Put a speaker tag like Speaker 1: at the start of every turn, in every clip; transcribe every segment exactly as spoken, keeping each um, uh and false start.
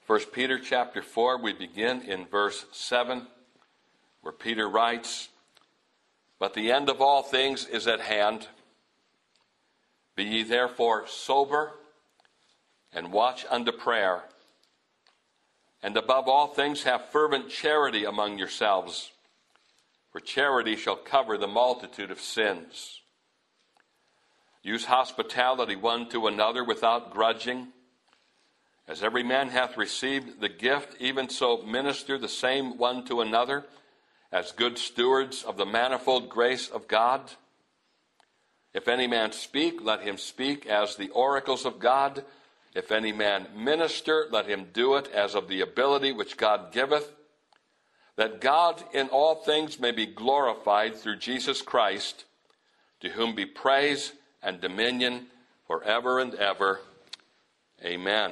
Speaker 1: First Peter chapter four, we begin in verse seven, where Peter writes, "But the end of all things is at hand. Be ye therefore sober, and watch unto prayer. And above all things have fervent charity among yourselves, for charity shall cover the multitude of sins. Use hospitality one to another without grudging. As every man hath received the gift, even so minister the same one to another, as good stewards of the manifold grace of God. If any man speak, let him speak as the oracles of God. If any man minister, let him do it as of the ability which God giveth, that God in all things may be glorified through Jesus Christ, to whom be praise and dominion forever and ever. Amen."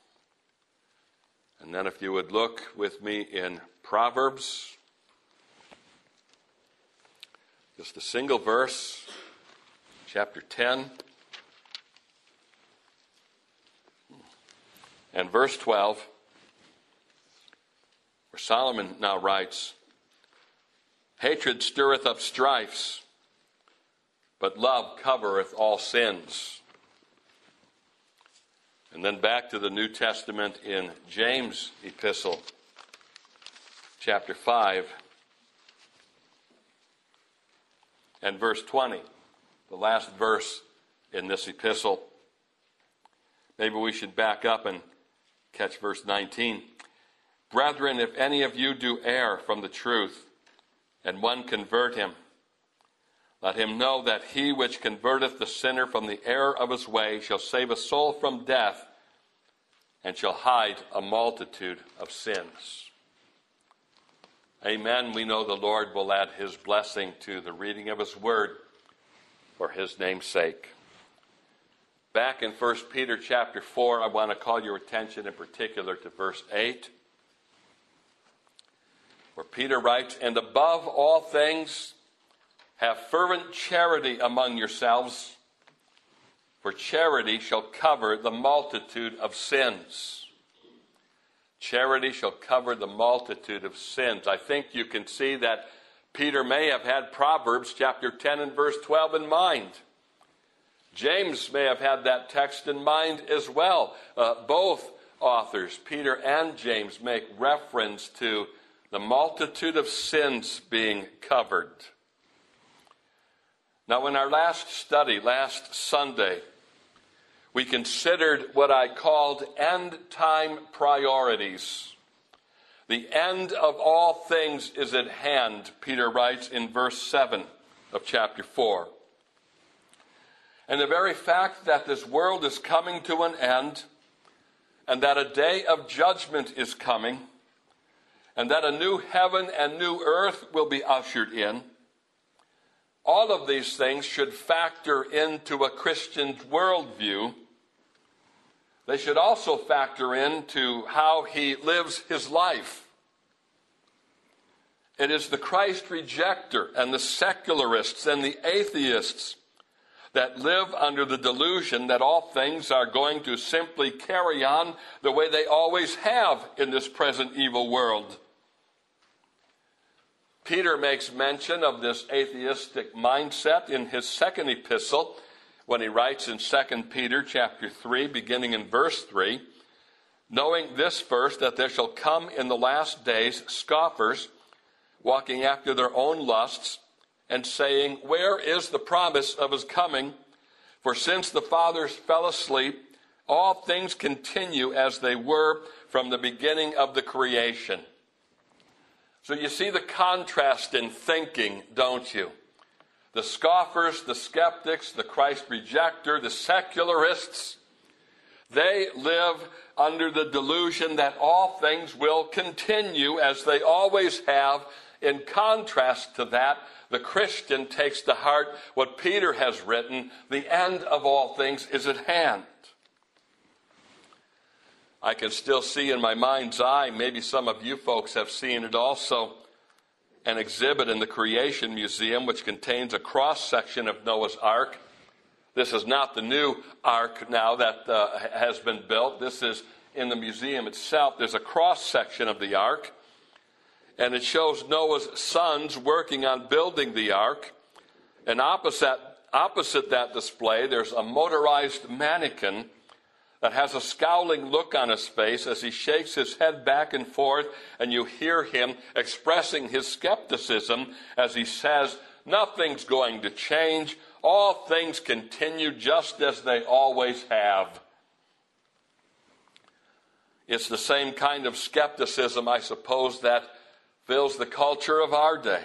Speaker 1: And then if you would look with me in Proverbs, just a single verse, chapter ten, and verse twelve, where Solomon now writes, "Hatred stirreth up strifes, but love covereth all sins." And then back to the New Testament in James' epistle, chapter five, and verse twenty, the last verse in this epistle. Maybe we should back up and catch verse nineteen. "Brethren, if any of you do err from the truth, and one convert him, let him know that he which converteth the sinner from the error of his way shall save a soul from death, and shall hide a multitude of sins." Amen. We know the Lord will add his blessing to the reading of his word for his name's sake. Back in First Peter chapter four, I want to call your attention in particular to verse eight, where Peter writes, "And above all things, have fervent charity among yourselves, for charity shall cover the multitude of sins." Charity shall cover the multitude of sins. I think you can see that Peter may have had Proverbs chapter ten and verse twelve in mind. James may have had that text in mind as well. Uh, both authors, Peter and James, make reference to the multitude of sins being covered. Now, in our last study, last Sunday, we considered what I called end-time priorities. The end of all things is at hand, Peter writes in verse seven of chapter four. And the very fact that this world is coming to an end, and that a day of judgment is coming, and that a new heaven and new earth will be ushered in, all of these things should factor into a Christian's worldview. They should also factor into how he lives his life. It is the Christ rejecter and the secularists and the atheists that live under the delusion that all things are going to simply carry on the way they always have in this present evil world. Peter makes mention of this atheistic mindset in his second epistle when he writes in Second Peter chapter three, beginning in verse three, "Knowing this first, that there shall come in the last days scoffers, walking after their own lusts, and saying, Where is the promise of his coming? For since the fathers fell asleep, all things continue as they were from the beginning of the creation." So you see the contrast in thinking, don't you? The scoffers, the skeptics, the Christ rejecter, the secularists, they live under the delusion that all things will continue as they always have. In contrast to that, the Christian takes to heart what Peter has written, the end of all things is at hand. I can still see in my mind's eye, maybe some of you folks have seen it also, an exhibit in the Creation Museum which contains a cross-section of Noah's Ark. This is not the new ark now that uh, has been built. This is in the museum itself, there's a cross-section of the ark, and it shows Noah's sons working on building the ark. And opposite, opposite that display, there's a motorized mannequin that has a scowling look on his face as he shakes his head back and forth, and you hear him expressing his skepticism as he says, nothing's going to change. All things continue just as they always have. It's the same kind of skepticism, I suppose, that fills the culture of our day.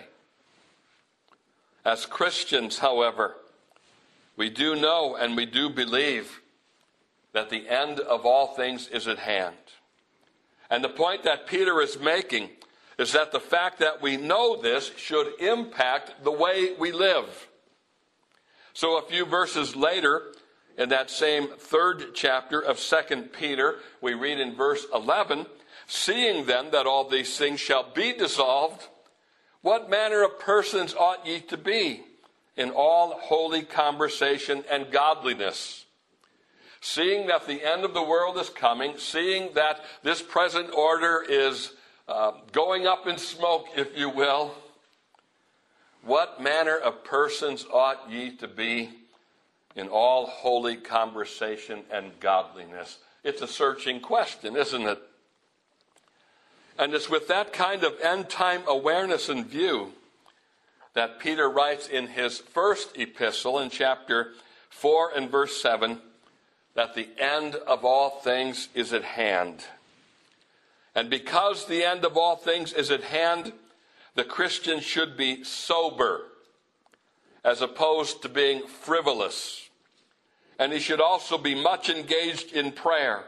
Speaker 1: As Christians, however, we do know and we do believe that the end of all things is at hand. And the point that Peter is making is that the fact that we know this should impact the way we live. So a few verses later, in that same third chapter of Second Peter, we read in verse eleven, seeing then that all these things shall be dissolved, what manner of persons ought ye to be in all holy conversation and godliness? Seeing that the end of the world is coming, seeing that this present order is uh, going up in smoke, if you will, what manner of persons ought ye to be in all holy conversation and godliness? It's a searching question, isn't it? And it's with that kind of end-time awareness in view that Peter writes in his first epistle in chapter four and verse seven that the end of all things is at hand. And because the end of all things is at hand, the Christian should be sober as opposed to being frivolous. And he should also be much engaged in prayer.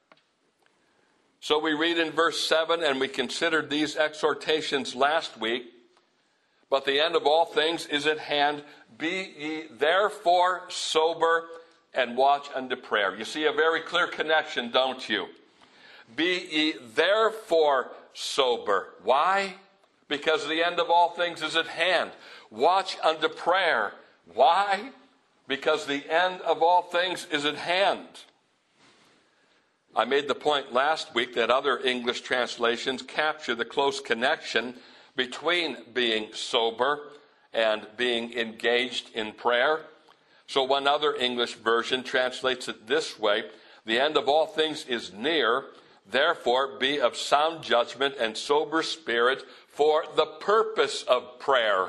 Speaker 1: So we read in verse seven, and we considered these exhortations last week, but the end of all things is at hand. Be ye therefore sober and watch unto prayer. You see a very clear connection, don't you? Be ye therefore sober. Why? Because the end of all things is at hand. Watch unto prayer. Why? Because the end of all things is at hand. I made the point last week that other English translations capture the close connection between being sober and being engaged in prayer. So one other English version translates it this way: the end of all things is near, therefore be of sound judgment and sober spirit for the purpose of prayer.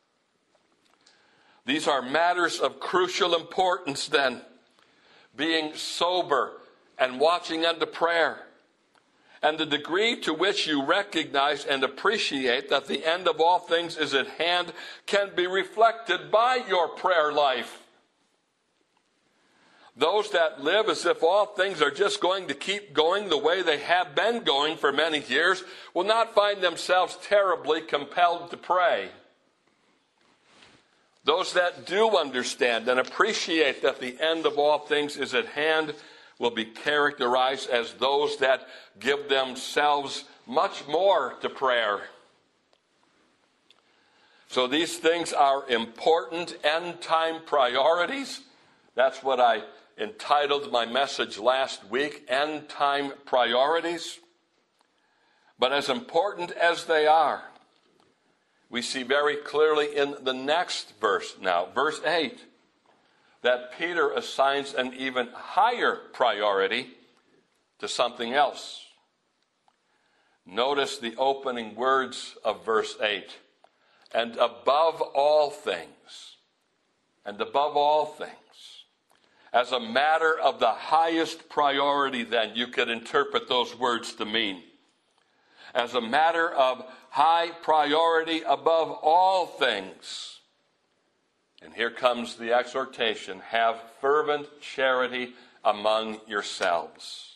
Speaker 1: These are matters of crucial importance then, being sober and watching unto prayer. And the degree to which you recognize and appreciate that the end of all things is at hand can be reflected by your prayer life. Those that live as if all things are just going to keep going the way they have been going for many years will not find themselves terribly compelled to pray. Those that do understand and appreciate that the end of all things is at hand will be characterized as those that give themselves much more to prayer. So these things are important end-time priorities. That's what I entitled my message last week, End-Time Priorities. But as important as they are, we see very clearly in the next verse now, verse eight, that Peter assigns an even higher priority to something else. Notice the opening words of verse eight. And above all things, and above all things, as a matter of the highest priority then, you could interpret those words to mean. As a matter of high priority above all things. And here comes the exhortation, have fervent charity among yourselves.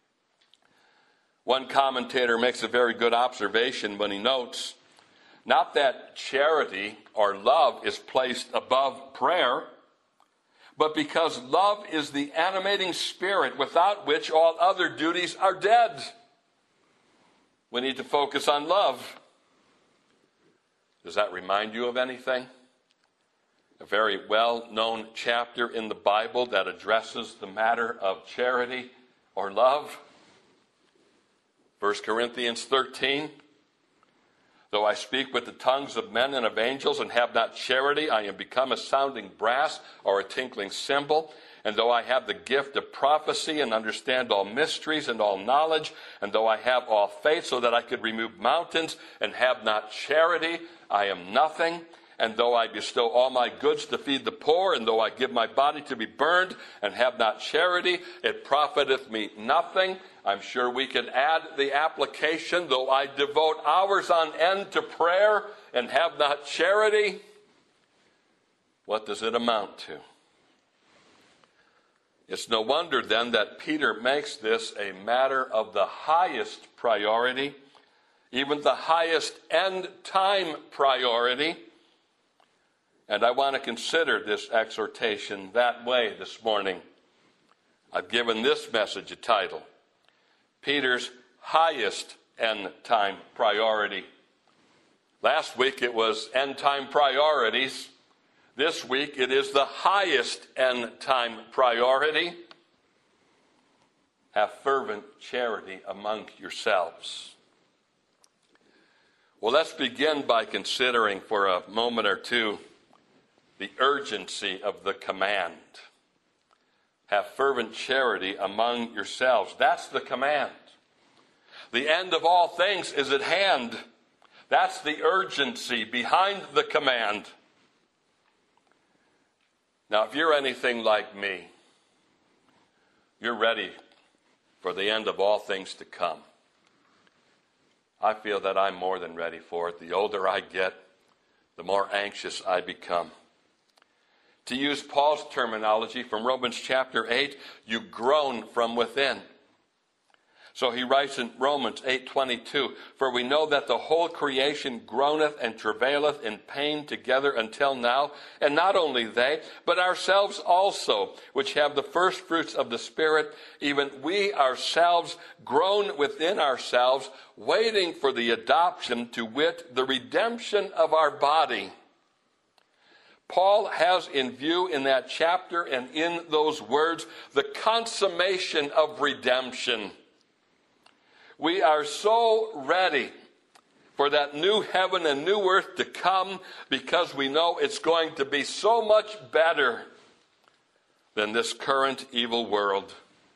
Speaker 1: One commentator makes a very good observation when he notes, not that charity or love is placed above prayer, but because love is the animating spirit without which all other duties are dead. We need to focus on love. Does that remind you of anything? A very well-known chapter in the Bible that addresses the matter of charity or love. First Corinthians thirteen, though I speak with the tongues of men and of angels and have not charity, I am become a sounding brass or a tinkling cymbal. And though I have the gift of prophecy and understand all mysteries and all knowledge, and though I have all faith so that I could remove mountains and have not charity, I am nothing. And though I bestow all my goods to feed the poor, and though I give my body to be burned and have not charity, it profiteth me nothing. I'm sure we could add the application, though I devote hours on end to prayer and have not charity, what does it amount to? It's no wonder then that Peter makes this a matter of the highest priority, even the highest end time priority. And I want to consider this exhortation that way this morning. I've given this message a title, Peter's highest end time priority. Last week it was end time priorities. This week it is the highest end time priority. Have fervent charity among yourselves. Well, let's begin by considering for a moment or two the urgency of the command. Have fervent charity among yourselves. That's the command. The end of all things is at hand. That's the urgency behind the command. Now, if you're anything like me, you're ready for the end of all things to come. I feel that I'm more than ready for it. The older I get, the more anxious I become. To use Paul's terminology from Romans chapter eight, you groan from within. So he writes in Romans eight twenty-two, for we know that the whole creation groaneth and travaileth in pain together until now, and not only they, but ourselves also, which have the first fruits of the Spirit, even we ourselves groan within ourselves, waiting for the adoption, to wit, the redemption of our body. Paul has in view in that chapter and in those words the consummation of redemption. We are so ready for that new heaven and new earth to come because we know it's going to be so much better than this current evil world.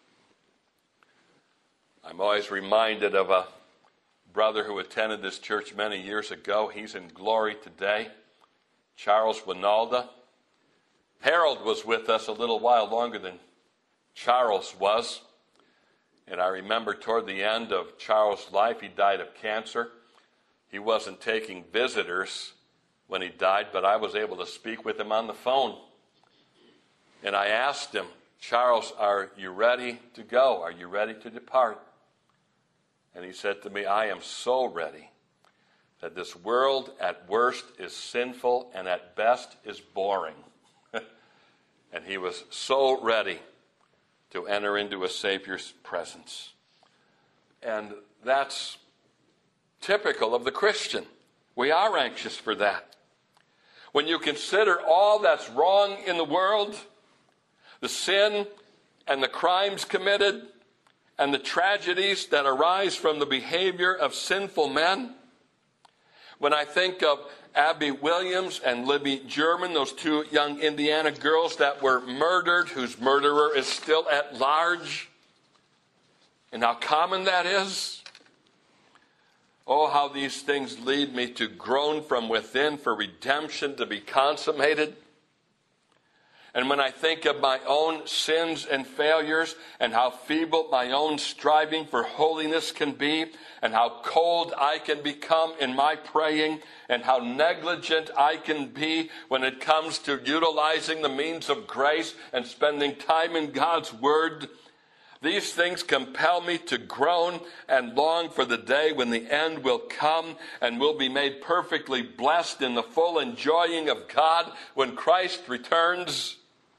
Speaker 1: I'm always reminded of a brother who attended this church many years ago. He's in glory today, Charles Winalda. Harold was with us a little while longer than Charles was. And I remember toward the end of Charles' life, he died of cancer. He wasn't taking visitors when he died, but I was able to speak with him on the phone. And I asked him, Charles, are you ready to go? Are you ready to depart? And he said to me, I am so ready that this world at worst is sinful and at best is boring. And he was so ready to enter into a Savior's presence. And that's typical of the Christian. We are anxious for that. When you consider all that's wrong in the world, the sin and the crimes committed, and the tragedies that arise from the behavior of sinful men, when I think of Abby Williams and Libby German, those two young Indiana girls that were murdered, whose murderer is still at large, and how common that is. Oh, how these things lead me to groan from within for redemption to be consummated. And when I think of my own sins and failures and how feeble my own striving for holiness can be, and how cold I can become in my praying, and how negligent I can be when it comes to utilizing the means of grace and spending time in God's Word, these things compel me to groan and long for the day when the end will come and we'll be made perfectly blessed in the full enjoying of God when Christ returns.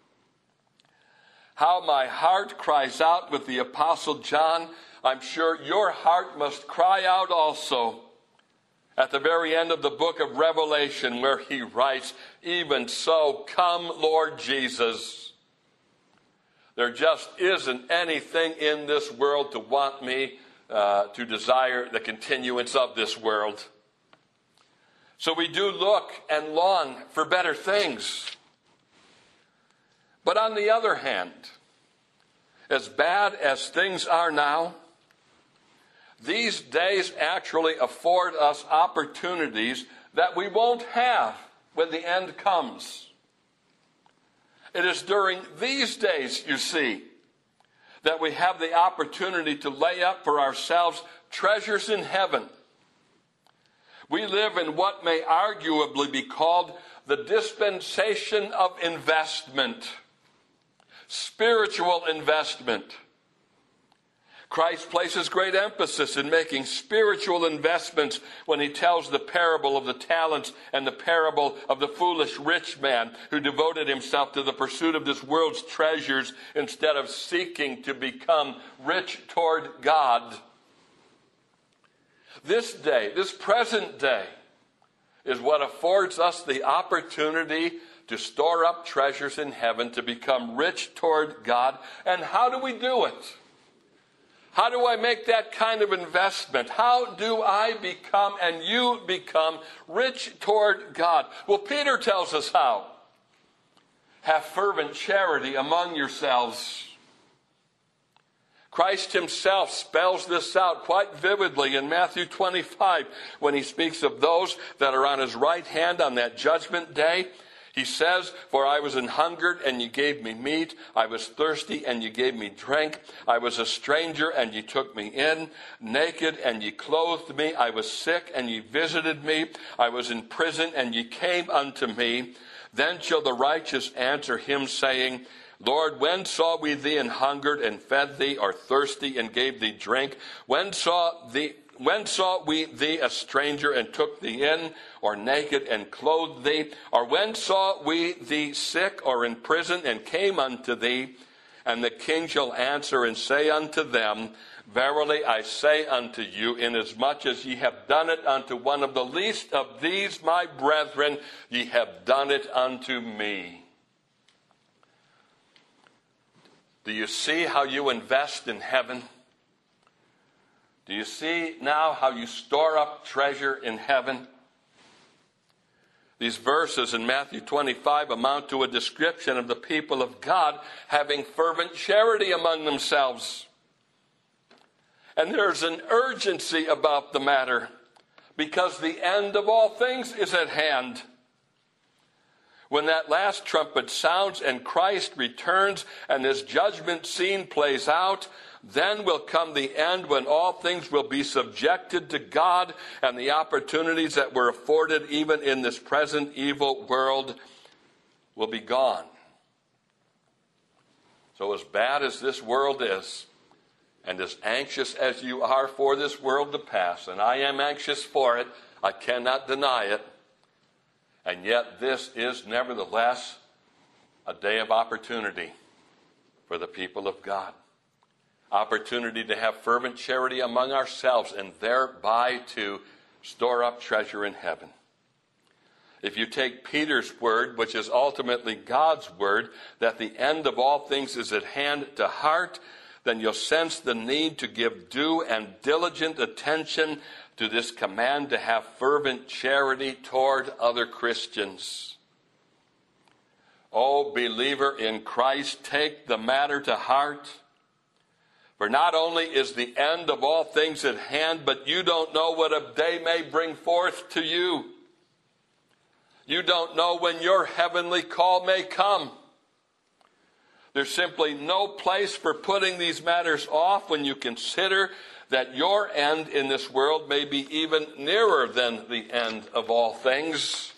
Speaker 1: How my heart cries out with the Apostle John. I'm sure your heart must cry out also at the very end of the book of Revelation, where he writes, even so, come, Lord Jesus. There just isn't anything in this world to want me uh, to desire the continuance of this world. So we do look and long for better things. But on the other hand, as bad as things are now, these days actually afford us opportunities that we won't have when the end comes. It is during these days, you see, that we have the opportunity to lay up for ourselves treasures in heaven. We live in what may arguably be called the dispensation of investment, spiritual investment. Christ places great emphasis in making spiritual investments when he tells the parable of the talents and the parable of the foolish rich man who devoted himself to the pursuit of this world's treasures instead of seeking to become rich toward God. This day, this present day, is what affords us the opportunity to store up treasures in heaven, to become rich toward God. And how do we do it? How do I make that kind of investment? How do I become and you become rich toward God? Well, Peter tells us how. Have fervent charity among yourselves. Christ himself spells this out quite vividly in Matthew twenty-five when he speaks of those that are on his right hand on that judgment day. He says, for I was an hungered, and you gave me meat. I was thirsty, and you gave me drink. I was a stranger, and you took me in. Naked, and you clothed me. I was sick, and you visited me. I was in prison, and you came unto me. Then shall the righteous answer him, saying, Lord, when saw we thee an hungered, and fed thee, or thirsty, and gave thee drink? When saw thee... When saw we thee a stranger and took thee in, or naked and clothed thee? Or when saw we thee sick or in prison and came unto thee? And the king shall answer and say unto them, Verily I say unto you, inasmuch as ye have done it unto one of the least of these my brethren, ye have done it unto me. Do you see how you invest in heaven? Do you see now how you store up treasure in heaven? These verses in Matthew twenty-five amount to a description of the people of God having fervent charity among themselves. And there's an urgency about the matter because the end of all things is at hand. When that last trumpet sounds and Christ returns and this judgment scene plays out, then will come the end when all things will be subjected to God and the opportunities that were afforded even in this present evil world will be gone. So as bad as this world is, and as anxious as you are for this world to pass, and I am anxious for it, I cannot deny it, and yet this is nevertheless a day of opportunity for the people of God. Opportunity to have fervent charity among ourselves and thereby to store up treasure in heaven. If you take Peter's word, which is ultimately God's word, that the end of all things is at hand to heart, then you'll sense the need to give due and diligent attention to this command to have fervent charity toward other Christians. Oh, believer in Christ, take the matter to heart. For not only is the end of all things at hand, but you don't know what a day may bring forth to you. You don't know when your heavenly call may come. There's simply no place for putting these matters off when you consider that your end in this world may be even nearer than the end of all things.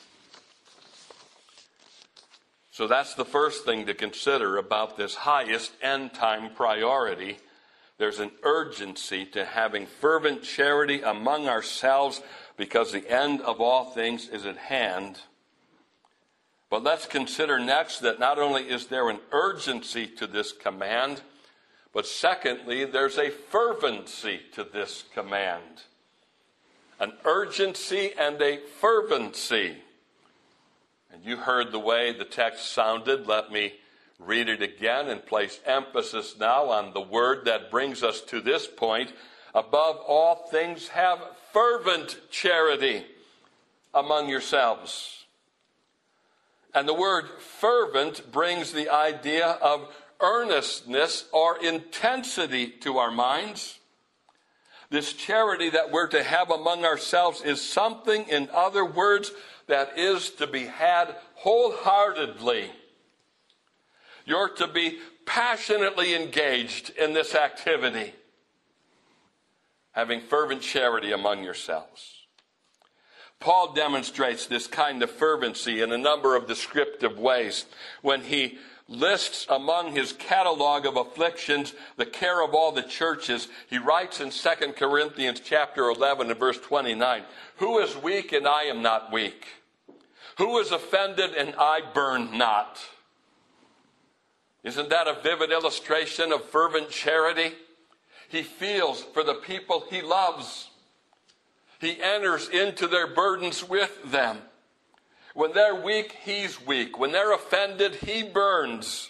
Speaker 1: So that's the first thing to consider about this highest end-time priority. There's an urgency to having fervent charity among ourselves because the end of all things is at hand. But let's consider next that not only is there an urgency to this command, but secondly, there's a fervency to this command. An urgency and a fervency. And you heard the way the text sounded. Let me read it again and place emphasis now on the word that brings us to this point Above all things, have fervent charity among yourselves. And the word fervent brings the idea of earnestness or intensity to our minds. This charity that we're to have among ourselves is something, in other words, that is to be had wholeheartedly. You're to be passionately engaged in this activity, having fervent charity among yourselves. Paul demonstrates this kind of fervency in a number of descriptive ways when he lists among his catalog of afflictions the care of all the churches. He writes in Second Corinthians chapter eleven and verse twenty-nine, "Who is weak and I am not weak? Who is offended and I burn not?" Isn't that a vivid illustration of fervent charity? He feels for the people he loves. He enters into their burdens with them. When they're weak, he's weak. When they're offended, he burns.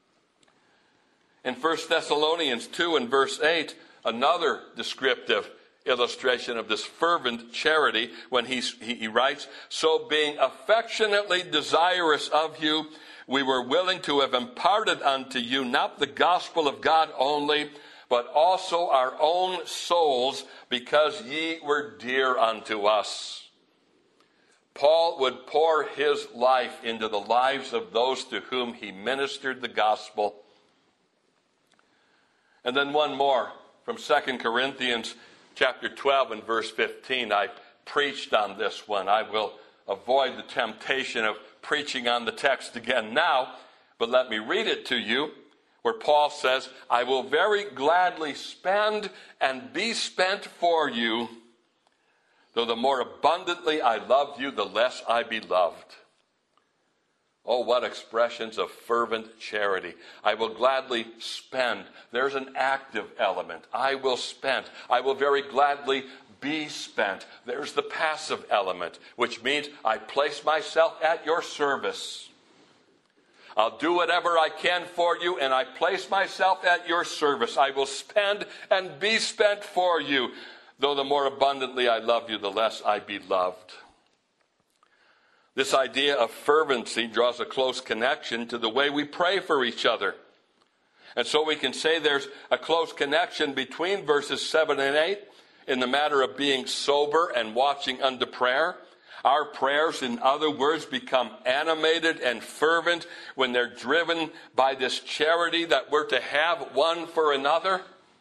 Speaker 1: In First Thessalonians two and verse eight, another descriptive illustration of this fervent charity, when he, he, he writes, "So being affectionately desirous of you, we were willing to have imparted unto you not the gospel of God only, but also our own souls, because ye were dear unto us." Paul would pour his life into the lives of those to whom he ministered the gospel. And then one more from Second Corinthians chapter twelve and verse fifteen. I preached on this one. I will avoid the temptation of preaching on the text again now, but let me read it to you, where Paul says, "I will very gladly spend and be spent for you, though the more abundantly I love you, the less I be loved." Oh, what expressions of fervent charity. I will gladly spend. There's an active element. I will spend. I will very gladly be spent. There's the passive element, which means I place myself at your service. I'll do whatever I can for you, and I place myself at your service. I will spend and be spent for you. Though the more abundantly I love you, the less I be loved. This idea of fervency draws a close connection to the way we pray for each other. And so we can say there's a close connection between verses seven and eight in the matter of being sober and watching unto prayer. Our prayers, in other words, become animated and fervent when they're driven by this charity that we're to have one for another.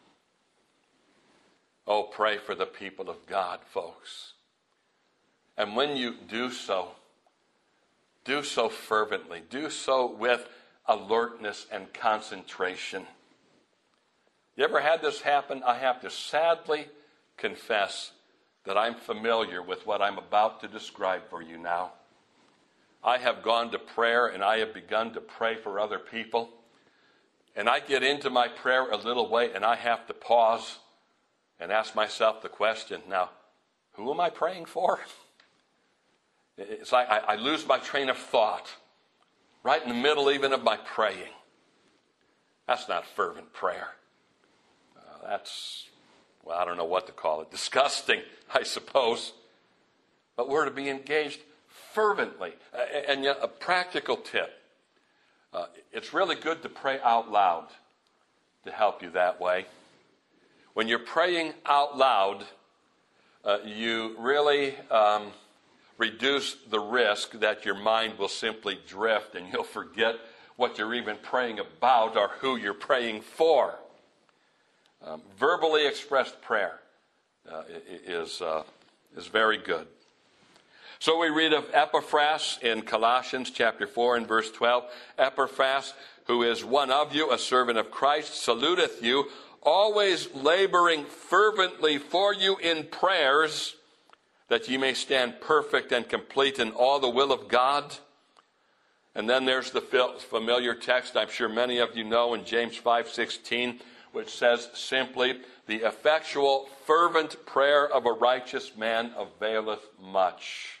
Speaker 1: Oh, pray for the people of God, folks. And when you do so, do so fervently. Do so with alertness and concentration. You ever had this happen? I have to sadly confess that I'm familiar with what I'm about to describe for you now. I have gone to prayer and I have begun to pray for other people. And I get into my prayer a little way and I have to pause and ask myself the question, now, who am I praying for? It's like I, I lose my train of thought right in the middle even of my praying. That's not fervent prayer. Uh, that's, well, I don't know what to call it. Disgusting, I suppose. But we're to be engaged fervently. Uh, and yet, a practical tip. Uh, it's really good to pray out loud to help you that way. When you're praying out loud, uh, you really um, reduce the risk that your mind will simply drift and you'll forget what you're even praying about or who you're praying for. Um, verbally expressed prayer uh, is, uh, is very good. So we read of Epaphras in Colossians chapter four and verse twelve. Epaphras, who is one of you, a servant of Christ, saluteth you, always laboring fervently for you in prayers, that ye may stand perfect and complete in all the will of God. And then there's the familiar text I'm sure many of you know in James five sixteen, which says simply, the effectual fervent prayer of a righteous man availeth much.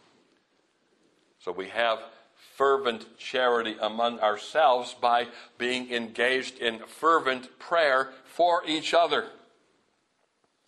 Speaker 1: So we have fervent charity among ourselves by being engaged in fervent prayer for each other.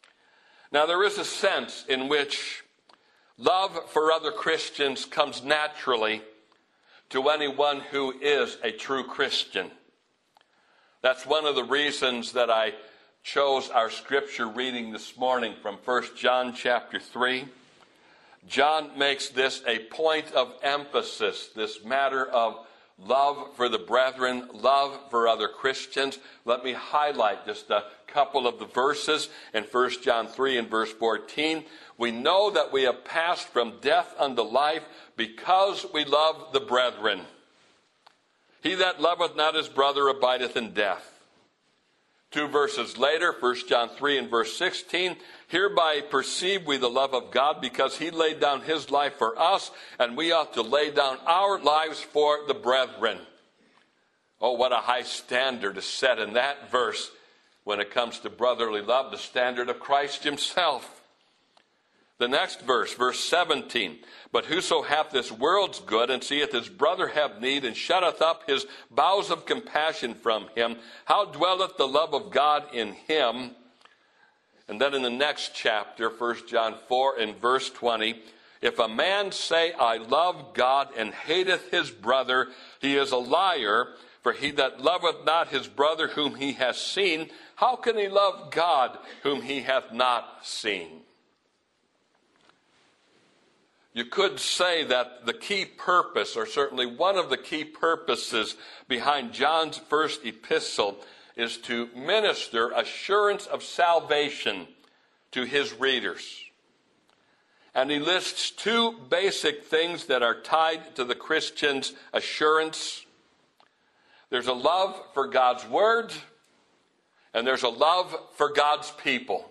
Speaker 1: Now, there is a sense in which love for other Christians comes naturally to anyone who is a true Christian. That's one of the reasons that I chose our scripture reading this morning from First John chapter three. John makes this a point of emphasis, this matter of love for the brethren, love for other Christians. Let me highlight just a couple of the verses in First John three and verse fourteen. We know that we have passed from death unto life because we love the brethren. He that loveth not his brother abideth in death. Two verses later, First John three and verse sixteen, hereby perceive we the love of God, because he laid down his life for us, and we ought to lay down our lives for the brethren. Oh, what a high standard is set in that verse when it comes to brotherly love, the standard of Christ himself. The next verse, verse seventeen, but whoso hath this world's good, and seeth his brother have need, and shutteth up his bowels of compassion from him, how dwelleth the love of God in him? And then in the next chapter, First John four and verse twenty, if a man say, I love God, and hateth his brother, he is a liar, for he that loveth not his brother whom he hath seen, how can he love God whom he hath not seen? You could say that the key purpose, or certainly one of the key purposes behind John's first epistle, is to minister assurance of salvation to his readers. And he lists two basic things that are tied to the Christian's assurance. There's a love for God's word, and there's a love for God's people.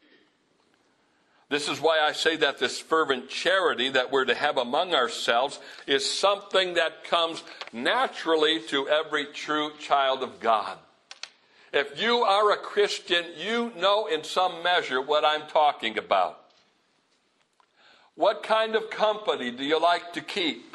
Speaker 1: This is why I say that this fervent charity that we're to have among ourselves is something that comes naturally to every true child of God. If you are a Christian, you know in some measure what I'm talking about. What kind of company do you like to keep?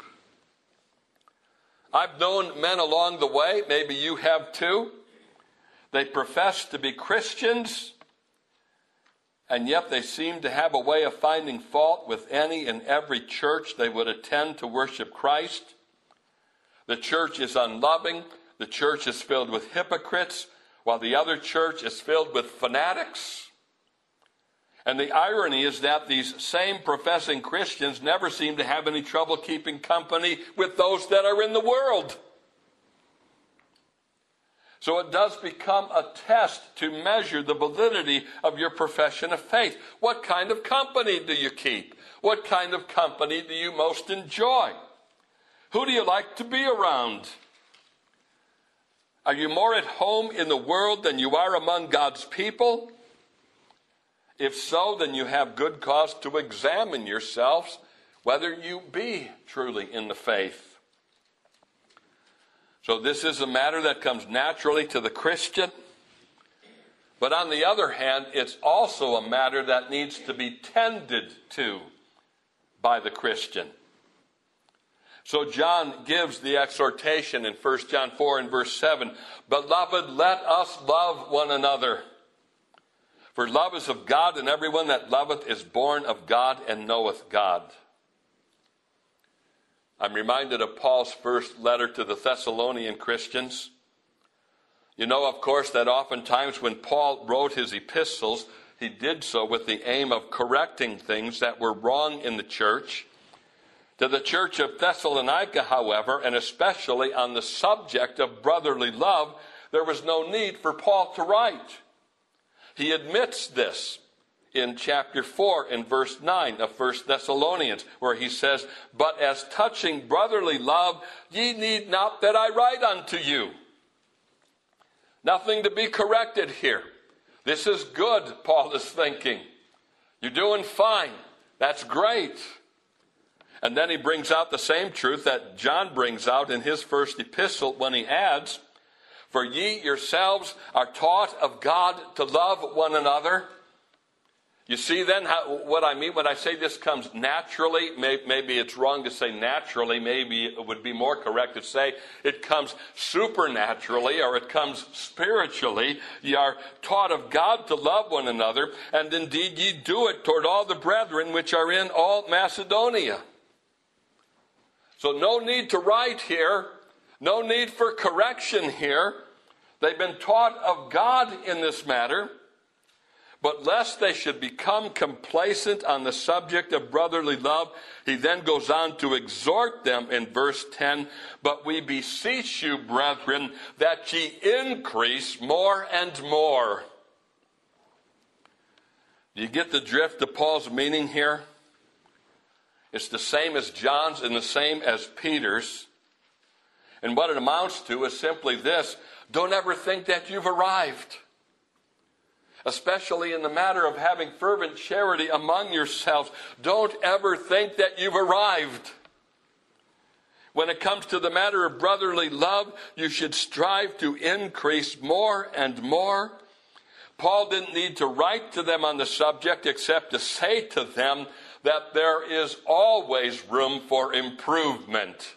Speaker 1: I've known men along the way, maybe you have too. They profess to be Christians, and yet they seem to have a way of finding fault with any and every church they would attend to worship Christ. The church is unloving. The church is filled with hypocrites, while the other church is filled with fanatics. And the irony is that these same professing Christians never seem to have any trouble keeping company with those that are in the world. So it does become a test to measure the validity of your profession of faith. What kind of company do you keep? What kind of company do you most enjoy? Who do you like to be around? Are you more at home in the world than you are among God's people? If so, then you have good cause to examine yourselves whether you be truly in the faith. So this is a matter that comes naturally to the Christian. But on the other hand, it's also a matter that needs to be tended to by the Christian. So John gives the exhortation in First John four and verse seven, beloved, let us love one another. For love is of God, and everyone that loveth is born of God and knoweth God. I'm reminded of Paul's first letter to the Thessalonian Christians. You know, of course, that oftentimes when Paul wrote his epistles, he did so with the aim of correcting things that were wrong in the church. To the church of Thessalonica, however, and especially on the subject of brotherly love, there was no need for Paul to write. He admits this in chapter four and verse nine of First Thessalonians, where he says, but as touching brotherly love, ye need not that I write unto you. Nothing to be corrected here. This is good, Paul is thinking. You're doing fine. That's great. And then he brings out the same truth that John brings out in his first epistle when he adds, for ye yourselves are taught of God to love one another. You see then how, what I mean when I say this comes naturally? May, maybe it's wrong to say naturally. Maybe it would be more correct to say it comes supernaturally, or it comes spiritually. Ye are taught of God to love one another, and indeed ye do it toward all the brethren which are in all Macedonia. So no need to write here. No need for correction here. They've been taught of God in this matter. But lest they should become complacent on the subject of brotherly love, he then goes on to exhort them in verse ten, but we beseech you, brethren, that ye increase more and more. Do you get the drift of Paul's meaning here? It's the same as John's and the same as Peter's. And what it amounts to is simply this: don't ever think that you've arrived. Especially in the matter of having fervent charity among yourselves. Don't ever think that you've arrived. When it comes to the matter of brotherly love, you should strive to increase more and more. Paul didn't need to write to them on the subject except to say to them that there is always room for improvement.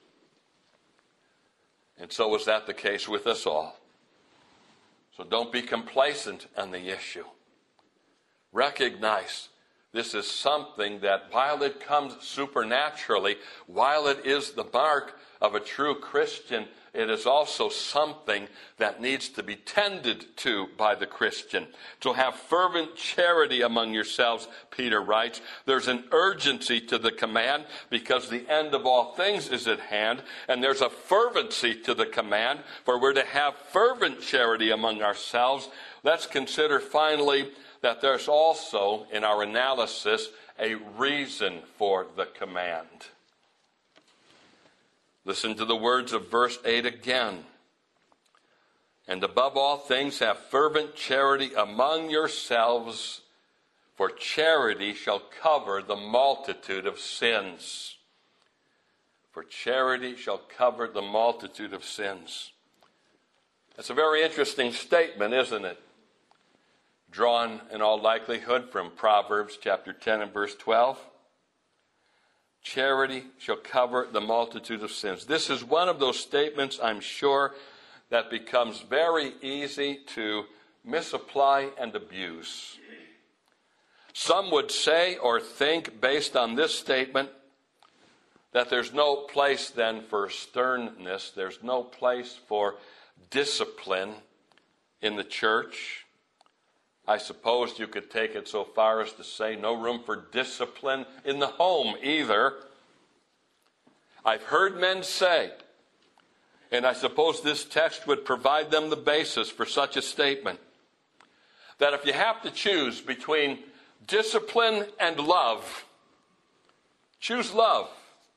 Speaker 1: And so was that the case with us all. So don't be complacent on the issue. Recognize this is something that, while it comes supernaturally, while it is the mark of a true Christian, it is also something that needs to be tended to by the Christian. So have fervent charity among yourselves, Peter writes. There's an urgency to the command because the end of all things is at hand. And there's a fervency to the command, for we're to have fervent charity among ourselves. Let's consider finally that there's also, in our analysis, a reason for the command. Listen to the words of verse eight again. And above all things have fervent charity among yourselves, for charity shall cover the multitude of sins. For charity shall cover the multitude of sins. That's a very interesting statement, isn't it? Drawn in all likelihood from Proverbs chapter ten and verse twelve. Charity shall cover the multitude of sins. This is one of those statements, I'm sure, that becomes very easy to misapply and abuse. Some would say or think, based on this statement, that there's no place then for sternness, there's no place for discipline in the church. I suppose you could take it so far as to say no room for discipline in the home either. I've heard men say, and I suppose this text would provide them the basis for such a statement, that if you have to choose between discipline and love, choose love.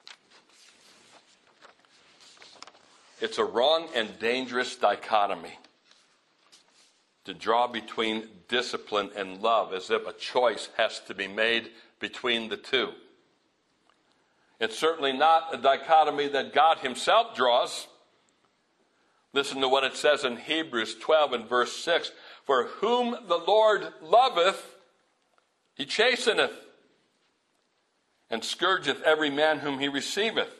Speaker 1: It's a wrong and dangerous dichotomy to draw between discipline and love as if a choice has to be made between the two. It's certainly not a dichotomy that God himself draws. Listen to what it says in Hebrews twelve and verse six. For whom the Lord loveth, he chasteneth, and scourgeth every man whom he receiveth.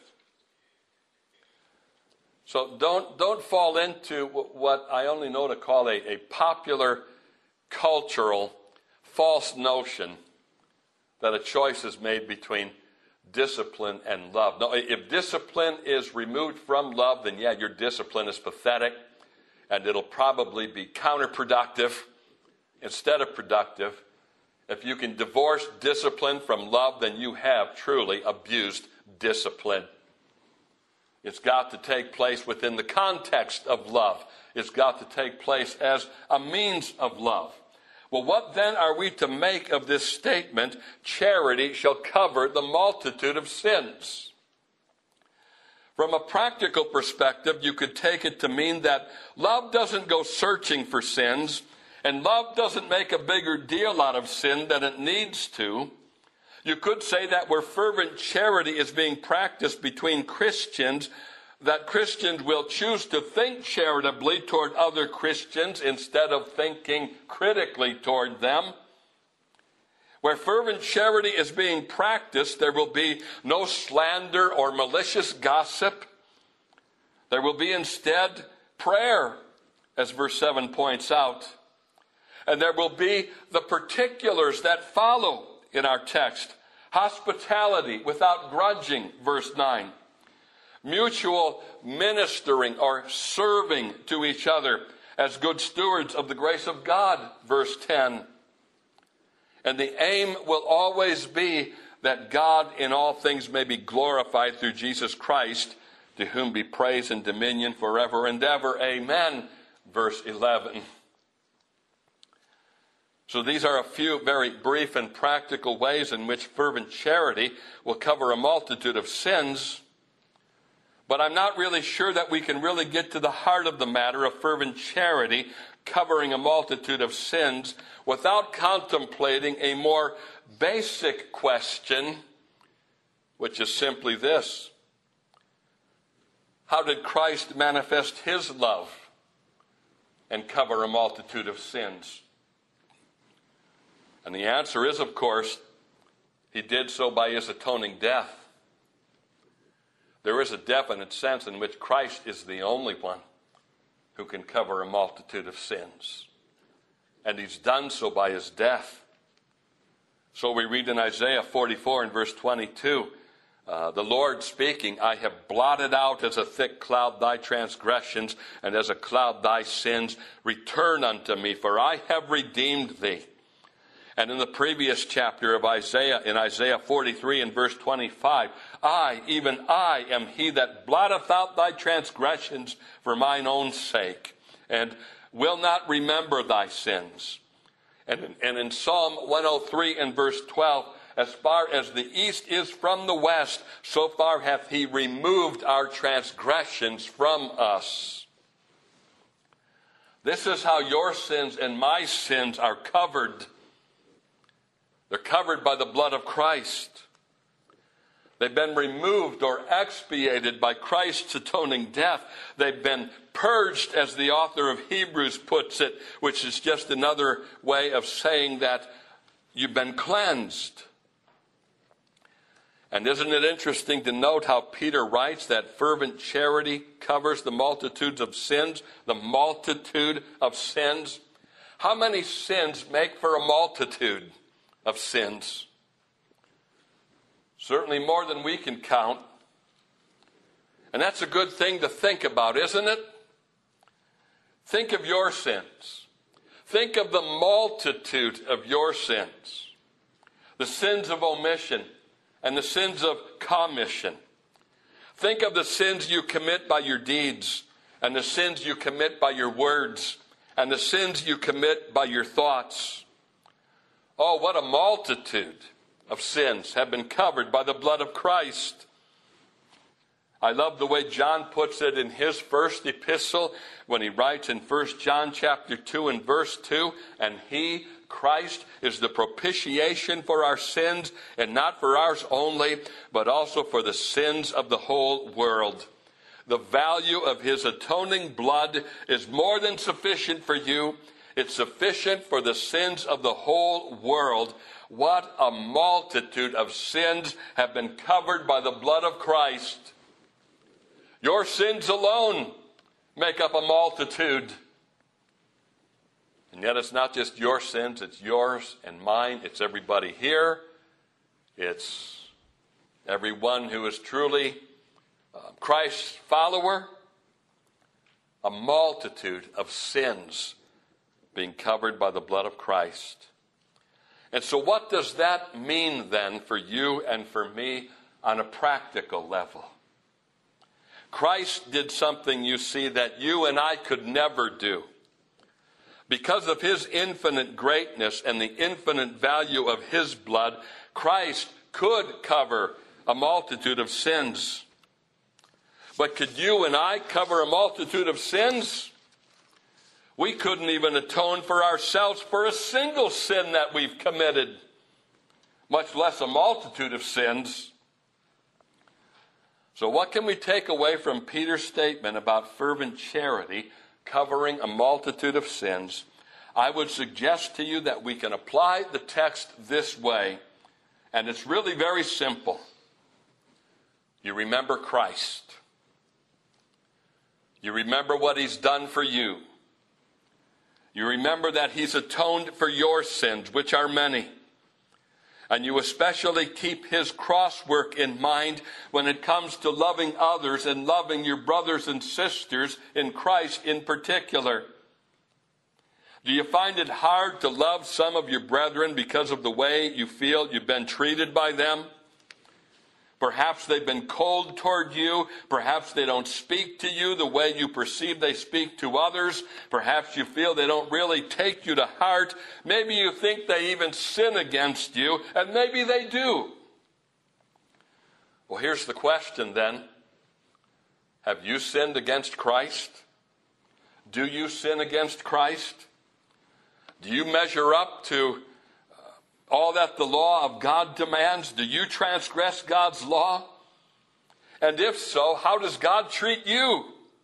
Speaker 1: So don't, don't fall into what I only know to call a, a popular cultural false notion that a choice is made between discipline and love. No, if discipline is removed from love, then yeah, your discipline is pathetic, and it'll probably be counterproductive instead of productive. If you can divorce discipline from love, then you have truly abused discipline. It's got to take place within the context of love. It's got to take place as a means of love. Well, what then are we to make of this statement, charity shall cover the multitude of sins? From a practical perspective, you could take it to mean that love doesn't go searching for sins, and love doesn't make a bigger deal out of sin than it needs to. You could say that where fervent charity is being practiced between Christians, that Christians will choose to think charitably toward other Christians instead of thinking critically toward them. Where fervent charity is being practiced, there will be no slander or malicious gossip. There will be instead prayer, as verse seven points out. And there will be the particulars that follow in our text. Hospitality without grudging, verse nine. Mutual ministering or serving to each other as good stewards of the grace of God, verse ten. And the aim will always be that God in all things may be glorified through Jesus Christ, to whom be praise and dominion forever and ever. Amen, verse eleven. So these are a few very brief and practical ways in which fervent charity will cover a multitude of sins. But I'm not really sure that we can really get to the heart of the matter of fervent charity covering a multitude of sins without contemplating a more basic question, which is simply this: how did Christ manifest his love and cover a multitude of sins? And the answer is, of course, he did so by his atoning death. There is a definite sense in which Christ is the only one who can cover a multitude of sins. And he's done so by his death. So we read in Isaiah forty-four and verse twenty-two, uh, the Lord speaking, I have blotted out as a thick cloud thy transgressions, and as a cloud thy sins. Return unto me, for I have redeemed thee. And in the previous chapter of Isaiah, in Isaiah forty-three and verse twenty-five, I, even I, am he that blotteth out thy transgressions for mine own sake, and will not remember thy sins. And, and in Psalm one oh three and verse twelve, as far as the east is from the west, so far hath he removed our transgressions from us. This is how your sins and my sins are covered. They're covered by the blood of Christ. They've been removed or expiated by Christ's atoning death. They've been purged, as the author of Hebrews puts it, which is just another way of saying that you've been cleansed. And isn't it interesting to note how Peter writes that fervent charity covers the multitudes of sins, the multitude of sins? How many sins make for a multitude of sins? Certainly more than we can count. And that's a good thing to think about, isn't it? Think of your sins. Think of the multitude of your sins. The sins of omission and the sins of commission. Think of the sins you commit by your deeds, and the sins you commit by your words, and the sins you commit by your thoughts. Oh, what a multitude of sins have been covered by the blood of Christ. I love the way John puts it in his first epistle when he writes in First John chapter two and verse two, and he, Christ, is the propitiation for our sins, and not for ours only, but also for the sins of the whole world. The value of his atoning blood is more than sufficient for you. It's sufficient for the sins of the whole world. What a multitude of sins have been covered by the blood of Christ. Your sins alone make up a multitude. And yet it's not just your sins, it's yours and mine. It's everybody here. It's everyone who is truly uh, Christ's follower. A multitude of sins being covered by the blood of Christ. And so what does that mean then for you and for me on a practical level? Christ did something, you see, that you and I could never do. Because of his infinite greatness and the infinite value of his blood, Christ could cover a multitude of sins. But could you and I cover a multitude of sins? We couldn't even atone for ourselves for a single sin that we've committed, much less a multitude of sins. So what can we take away from Peter's statement about fervent charity covering a multitude of sins? I would suggest to you that we can apply the text this way, and it's really very simple. You remember Christ. You remember what he's done for you. You remember that he's atoned for your sins, which are many. And you especially keep his cross work in mind when it comes to loving others and loving your brothers and sisters in Christ in particular. Do you find it hard to love some of your brethren because of the way you feel you've been treated by them? Perhaps they've been cold toward you. Perhaps they don't speak to you the way you perceive they speak to others. Perhaps you feel they don't really take you to heart. Maybe you think they even sin against you, and maybe they do. Well, here's the question then. Have you sinned against Christ? Do you sin against Christ? Do you measure up to all that the law of God demands? Do you transgress God's law? And if so, how does God treat you?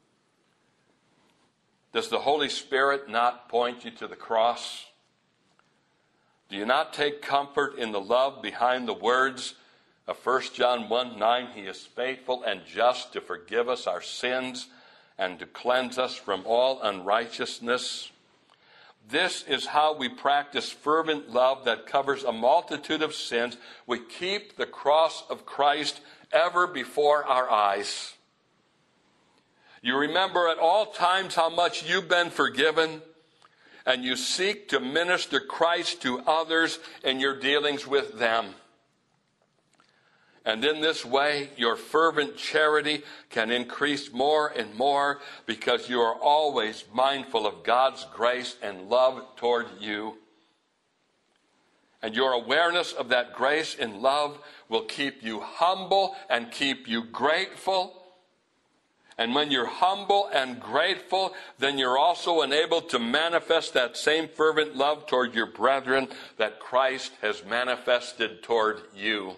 Speaker 1: Does the Holy Spirit not point you to the cross? Do you not take comfort in the love behind the words of First John one nine? He is faithful and just to forgive us our sins and to cleanse us from all unrighteousness. This is how we practice fervent love that covers a multitude of sins. We keep the cross of Christ ever before our eyes. You remember at all times how much you've been forgiven, and you seek to minister Christ to others in your dealings with them. And in this way, your fervent charity can increase more and more because you are always mindful of God's grace and love toward you. And your awareness of that grace and love will keep you humble and keep you grateful. And when you're humble and grateful, then you're also enabled to manifest that same fervent love toward your brethren that Christ has manifested toward you.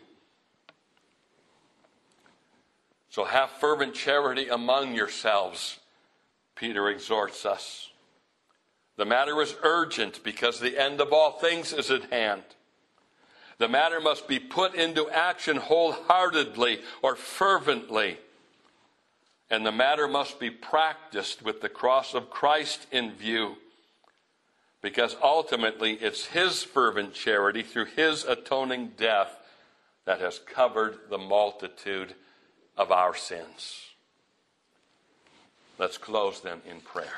Speaker 1: So have fervent charity among yourselves, Peter exhorts us. The matter is urgent because the end of all things is at hand. The matter must be put into action wholeheartedly or fervently. And the matter must be practiced with the cross of Christ in view. Because ultimately it's his fervent charity through his atoning death that has covered the multitude of our sins. Let's close then in prayer.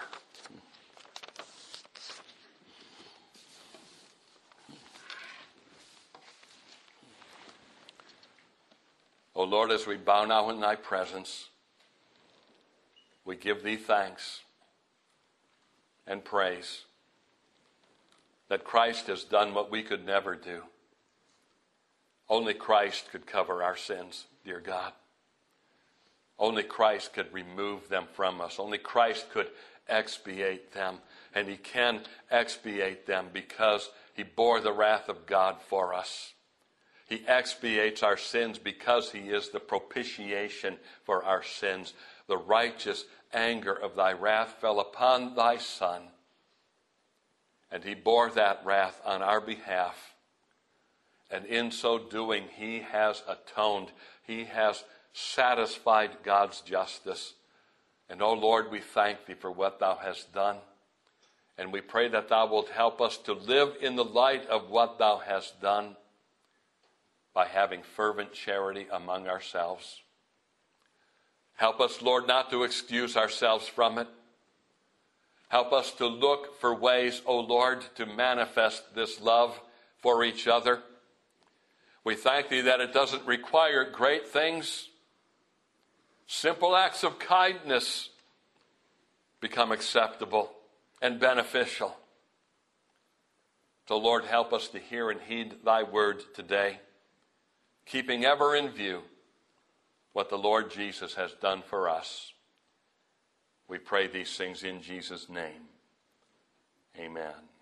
Speaker 1: O Lord, as we bow now in thy presence, we give thee thanks and praise that Christ has done what we could never do. Only Christ could cover our sins, dear God. Only Christ could remove them from us. Only Christ could expiate them. And he can expiate them because he bore the wrath of God for us. He expiates our sins because he is the propitiation for our sins. The righteous anger of thy wrath fell upon thy Son, and he bore that wrath on our behalf. And in so doing, he has atoned. He has satisfied God's justice. And, O Lord, we thank thee for what thou hast done. And we pray that thou wilt help us to live in the light of what thou hast done by having fervent charity among ourselves. Help us, Lord, not to excuse ourselves from it. Help us to look for ways, O Lord, to manifest this love for each other. We thank thee that it doesn't require great things. Simple acts of kindness become acceptable and beneficial. So, Lord, help us to hear and heed thy word today, keeping ever in view what the Lord Jesus has done for us. We pray these things in Jesus' name. Amen.